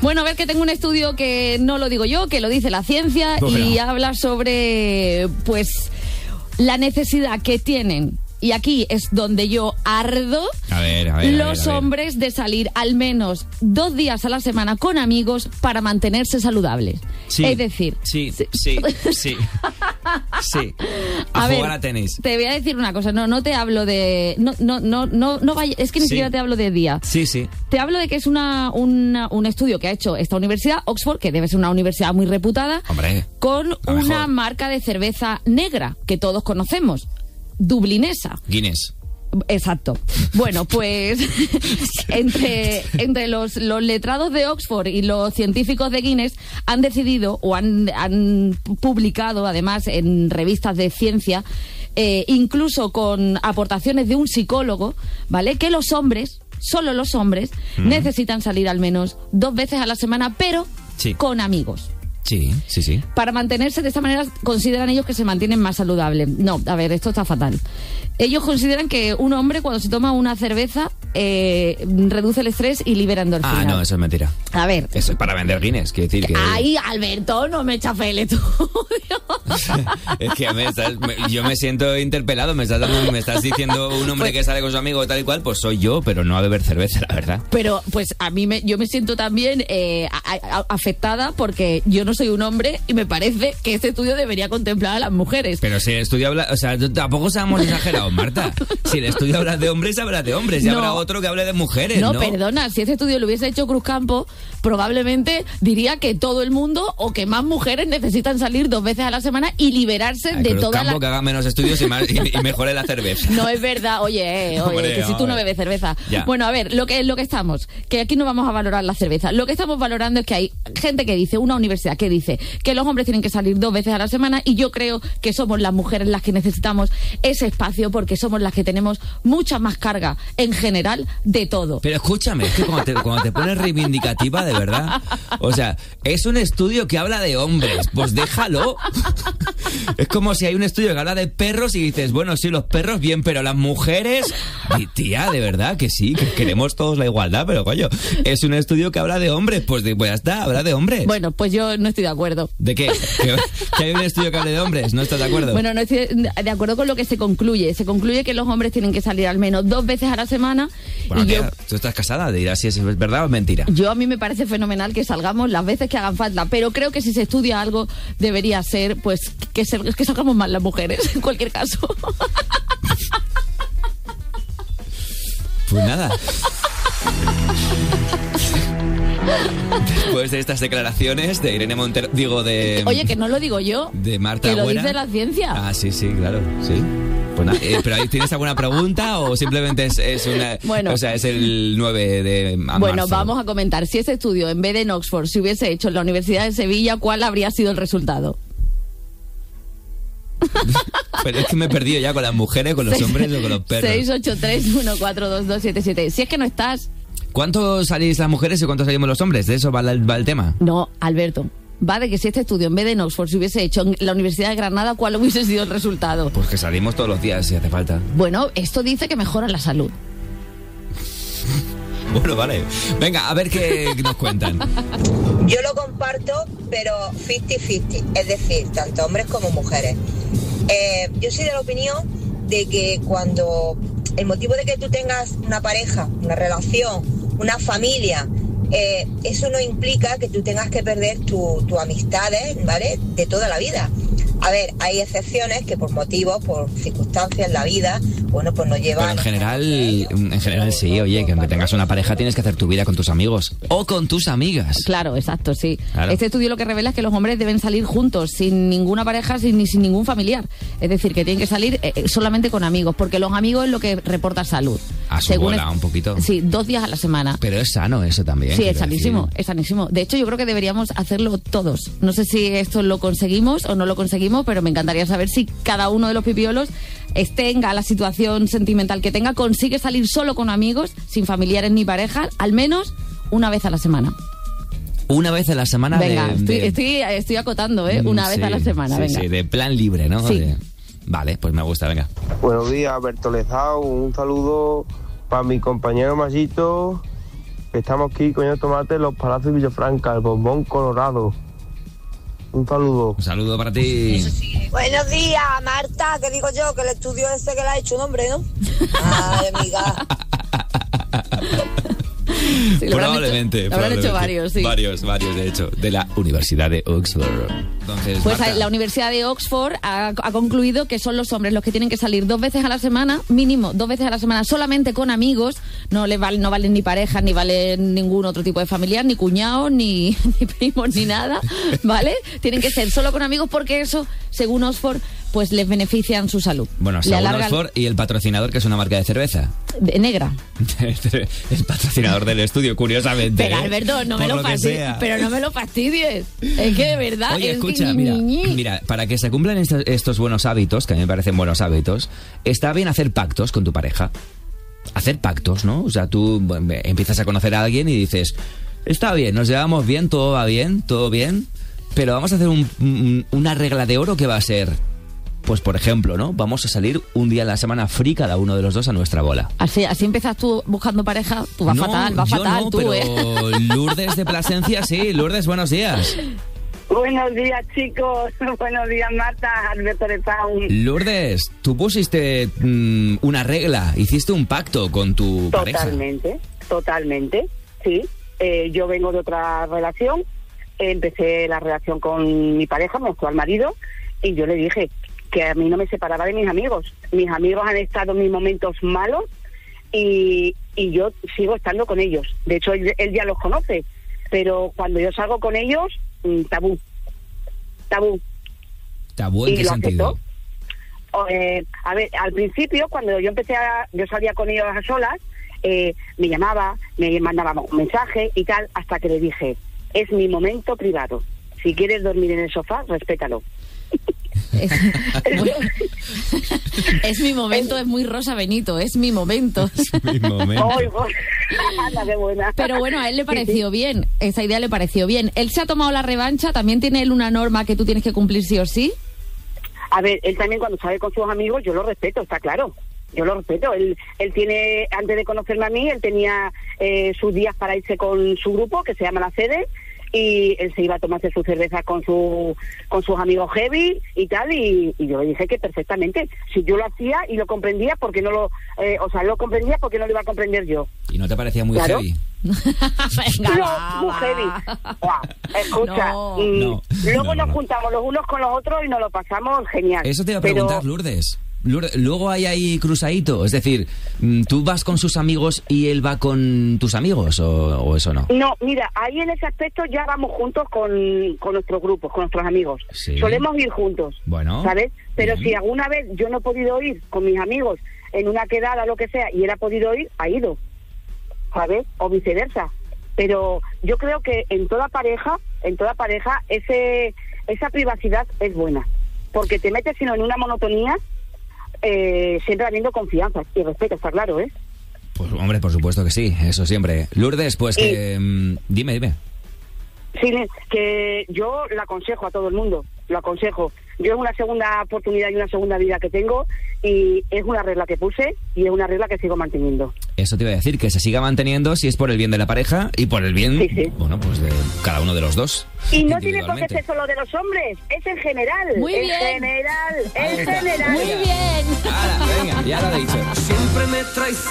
Bueno, a ver, que tengo un estudio que no lo digo yo, que lo dice la ciencia, y habla sobre, pues, la necesidad que tienen, y aquí es donde yo ardo, los hombres de salir al menos 2 días a la semana con amigos para mantenerse saludables. Sí, es decir... Sí. A jugar a tenis. Te voy a decir una cosa, no te hablo de... No vaya, es que ni siquiera te hablo de día. Sí. Te hablo de que es un estudio que ha hecho esta universidad, Oxford, que debe ser una universidad muy reputada, con una marca de cerveza negra que todos conocemos. Dublinesa. Guinness. Exacto. Bueno, pues entre los letrados de Oxford y los científicos de Guinness han decidido o han publicado, además, en revistas de ciencia, incluso con aportaciones de un psicólogo, ¿vale?, que los hombres, solo los hombres, necesitan salir al menos 2 veces a la semana, pero con amigos. Sí. Para mantenerse de esta manera, consideran ellos que se mantienen más saludables. No, a ver, esto está fatal. Ellos consideran que un hombre, cuando se toma una cerveza, reduce el estrés y libera endorfinas. Ah, no, eso es mentira. A ver. Eso es para vender Guinness, quiero decir que... Ay, Alberto, no me chafé el estudio. Es que yo me siento interpelado, me estás diciendo un hombre que sale con su amigo tal y cual, pues soy yo, pero no a beber cerveza, la verdad. Pero, pues yo me siento también afectada porque yo no soy un hombre y me parece que este estudio debería contemplar a las mujeres. Pero si el estudio habla... O sea, tampoco seamos exagerados, Marta. Si el estudio habla de hombres, habla de hombres. Y habrá otro que hable de mujeres, ¿no? No, perdona. Si este estudio lo hubiese hecho Cruzcampo, probablemente diría que todo el mundo o que más mujeres necesitan salir 2 veces a la semana y liberarse de toda la... que haga menos estudios y mejore la cerveza. No es verdad. Oye, Hombre, que si tú no bebes cerveza. Ya. Bueno, a ver, lo que estamos... Que aquí no vamos a valorar la cerveza. Lo que estamos valorando es que hay gente que dice, una universidad que dice que los hombres tienen que salir 2 veces a la semana, y yo creo que somos las mujeres las que necesitamos ese espacio porque somos las que tenemos mucha más carga en general de todo. Pero escúchame, es que cuando te pones reivindicativa, de verdad, o sea, es un estudio que habla de hombres, pues déjalo. Es como si hay un estudio que habla de perros y dices, bueno, sí, los perros bien, pero las mujeres, tía, de verdad que sí, que queremos todos la igualdad, pero coño, es un estudio que habla de hombres, pues ya está, habla de hombres. Bueno, pues yo no estoy de acuerdo. ¿De qué? ¿Que hay un estudio que hable de hombres? ¿No estás de acuerdo? Bueno, no estoy de acuerdo con lo que se concluye. Se concluye que los hombres tienen que salir al menos 2 veces a la semana. Bueno, tú estás casada, dirás si es verdad o es mentira. A mí me parece fenomenal que salgamos las veces que hagan falta, pero creo que si se estudia algo debería ser, pues, que salgamos más las mujeres, en cualquier caso. Pues nada. Después de estas declaraciones de Irene Montero, Oye, que no lo digo yo, de Marta que lo Buena. dice la ciencia. Ah, sí, claro, sí. Pues nada, pero ahí ¿tienes alguna pregunta o simplemente es una... Bueno, o sea, es el 9 de marzo? Bueno, vamos a comentar. Si ese estudio, en vez de en Oxford, se hubiese hecho en la Universidad de Sevilla, ¿cuál habría sido el resultado? Pero es que me he perdido ya con las mujeres, con los hombres o con los perros. 683-1422-776. Si es que no estás... ¿Cuánto salís las mujeres y cuánto salimos los hombres? ¿De eso va el tema? No, Alberto. Va de que si este estudio, en vez de en Oxford, se hubiese hecho en la Universidad de Granada, ¿cuál hubiese sido el resultado? Pues que salimos todos los días si hace falta. Bueno, esto dice que mejora la salud. Bueno, vale. Venga, a ver qué nos cuentan. Yo lo comparto, pero 50-50. Es decir, tanto hombres como mujeres. Yo soy de la opinión de que cuando... El motivo de que tú tengas una pareja, una relación, una familia... eso no implica que tú tengas que perder tus amistades, ¿vale?, de toda la vida. A ver, hay excepciones que por motivos, por circunstancias en la vida, bueno, pues nos llevan... Pero en general sí, oye, que aunque tengas una pareja tienes que hacer tu vida con tus amigos o con tus amigas. Claro, exacto, sí. Claro. Este estudio lo que revela es que los hombres deben salir juntos, sin ninguna pareja, sin ningún familiar. Es decir, que tienen que salir solamente con amigos, porque los amigos es lo que reporta salud. A su bola, un poquito. Sí, 2 días a la semana. Pero es sano eso también. Sí, es sanísimo, es sanísimo. De hecho, yo creo que deberíamos hacerlo todos. No sé si esto lo conseguimos o no lo conseguimos, pero me encantaría saber si cada uno de los pipiolos, tenga la situación sentimental que tenga, consigue salir solo con amigos, sin familiares ni parejas, al menos una vez a la semana. Una vez a la semana. Venga, estoy acotando, una vez a la semana. Sí, venga. Sí, de plan libre, ¿no? Sí. Vale, pues me gusta, venga. Buenos días, Alberto Lezao. Un saludo para mi compañero Masito Estamos aquí, coño tomate, Los Palacios Villafranca, el Bombón Colorado. Un saludo. Un saludo para ti. Buenos días, Marta, que digo yo, que el estudio ese que le ha hecho un hombre, ¿no? Ay, amiga. Sí, Probablemente. Lo habrán hecho varios, sí. Varios, de hecho, de la Universidad de Oxford. Entonces, pues Marta, la Universidad de Oxford ha concluido que son los hombres los que tienen que salir 2 veces a la semana, mínimo 2 veces a la semana, solamente con amigos. No valen ni parejas, ni valen ningún otro tipo de familiar, ni cuñados, ni primos, ni nada, ¿vale? Tienen que ser solo con amigos porque eso, según Oxford, pues les benefician su salud. Bueno, según Oxford y el patrocinador, que es una marca de cerveza. Negra. El patrocinador del estudio, curiosamente. Pero Alberto, no me lo fastidies. Pero no me lo fastidies. Es que de verdad. Oye, escucha, mira, para que se cumplan estos buenos hábitos, que a mí me parecen buenos hábitos, está bien hacer pactos con tu pareja. Hacer pactos, ¿no? O sea, tú empiezas a conocer a alguien y dices, está bien, nos llevamos bien, todo va bien, todo bien, pero vamos a hacer una regla de oro que va a ser... Pues, por ejemplo, ¿no? Vamos a salir un día a la semana free cada uno de los dos a nuestra bola. Así empiezas tú buscando pareja. Tú vas fatal, no, tú, pero Lourdes de Plasencia, sí. Lourdes, buenos días. Buenos días, chicos. Buenos días, Marta, Alberto de Town. Lourdes, tú pusiste una regla, hiciste un pacto con tu pareja. Totalmente, sí. Yo vengo de otra relación. Empecé la relación con mi pareja, mi actual marido, y yo le dije que a mí no me separaba de mis amigos. Mis amigos han estado en mis momentos malos y yo sigo estando con ellos. De hecho, él ya los conoce, pero cuando yo salgo con ellos, tabú. ¿Tabú en qué sentido? A ver, al principio, cuando yo salía con ellos a solas, me llamaba, me mandaba un mensaje y tal, hasta que le dije, es mi momento privado. Si quieres dormir en el sofá, respétalo. Es mi momento, es muy Rosa Benito, es mi momento. Es mi momento. Anda, qué buena. Pero bueno, a él le pareció bien, esa idea le pareció bien. Él se ha tomado la revancha, ¿también tiene él una norma que tú tienes que cumplir sí o sí? A ver, él también cuando sale con sus amigos, yo lo respeto, está claro. Yo lo respeto. Él tiene, antes de conocerme a mí, él tenía sus días para irse con su grupo, que se llama La Sede, y él se iba a tomarse su cerveza con sus amigos heavy y tal, y yo le dije que perfectamente, si yo lo hacía y lo comprendía, porque no lo comprendía porque no lo iba a comprender yo. ¿Y no te parecía muy heavy? Venga, muy heavy. Escucha, luego nos juntamos los unos con los otros y nos lo pasamos genial. Eso te iba a preguntar, Lourdes. Luego hay ahí cruzadito, es decir, ¿tú vas con sus amigos y él va con tus amigos o eso no? No, mira, ahí en ese aspecto ya vamos juntos con nuestros grupos, con nuestros amigos. Sí. Solemos ir juntos, bueno, ¿sabes? Pero bien. Si alguna vez yo no he podido ir con mis amigos en una quedada, lo que sea, y él ha podido ir, ha ido, ¿sabes? O viceversa. Pero yo creo que en toda pareja, esa privacidad es buena, porque te metes sino en una monotonía. Siempre habiendo confianza y respeto, está claro, ¿eh? Pues hombre, por supuesto que sí, eso siempre. Lourdes, pues que... Dime. Sí, que yo lo aconsejo a todo el mundo, lo aconsejo. Yo es una segunda oportunidad y una segunda vida que tengo, y es una regla que puse y es una regla que sigo manteniendo. Eso te iba a decir, que se siga manteniendo si es por el bien de la pareja y por el bien, sí. Bueno, pues de cada uno de los dos. Y no tiene por qué ser solo de los hombres, es en general. Muy bien. En general. Muy bien. Ahora, venga, ya lo he dicho. Siempre me traicionas.